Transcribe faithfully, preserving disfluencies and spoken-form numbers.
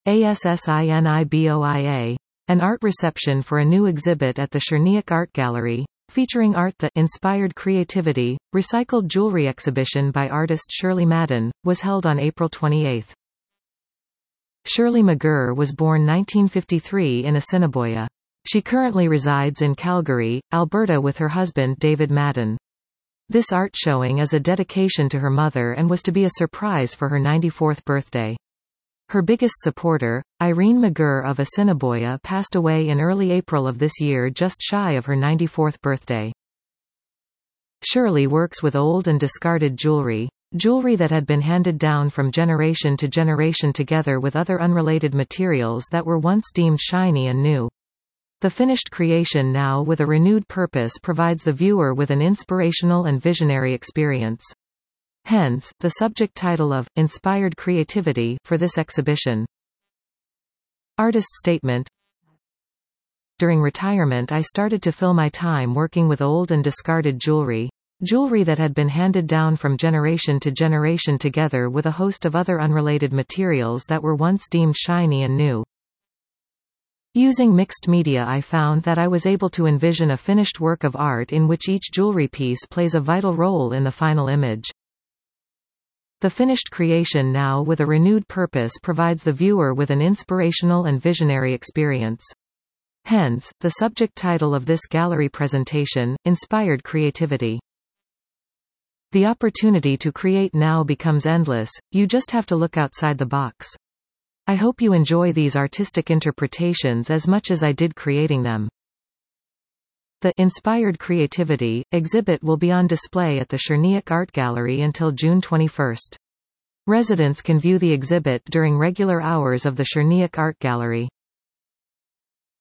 ASSINIBOIA, an art reception for a new exhibit at the Cherniac Art Gallery, featuring art. The Inspired Creativity, Recycled Jewelry exhibition by artist Shirley Madden, was held on April twenty-eighth. Shirley McGirr was born nineteen fifty-three in Assiniboia. She currently resides in Calgary, Alberta with her husband David Madden. This art showing is a dedication to her mother and was to be a surprise for her ninety-fourth birthday. Her biggest supporter, Irene McGirr of Assiniboia, passed away in early April of this year just shy of her ninety-fourth birthday. Shirley works with old and discarded jewelry, jewelry that had been handed down from generation to generation together with other unrelated materials that were once deemed shiny and new. The finished creation now with a renewed purpose provides the viewer with an inspirational and visionary experience. Hence, the subject title of Inspired Creativity for this exhibition. Artist statement. During retirement I started to fill my time working with old and discarded jewelry, jewelry that had been handed down from generation to generation together with a host of other unrelated materials that were once deemed shiny and new. Using mixed media I found that I was able to envision a finished work of art in which each jewelry piece plays a vital role in the final image. The finished creation now with a renewed purpose provides the viewer with an inspirational and visionary experience. Hence, the subject title of this gallery presentation, Inspired Creativity. The opportunity to create now becomes endless, you just have to look outside the box. I hope you enjoy these artistic interpretations as much as I did creating them. The Inspired Creativity exhibit will be on display at the Cherniac Art Gallery until June twenty-first. Residents can view the exhibit during regular hours of the Cherniac Art Gallery.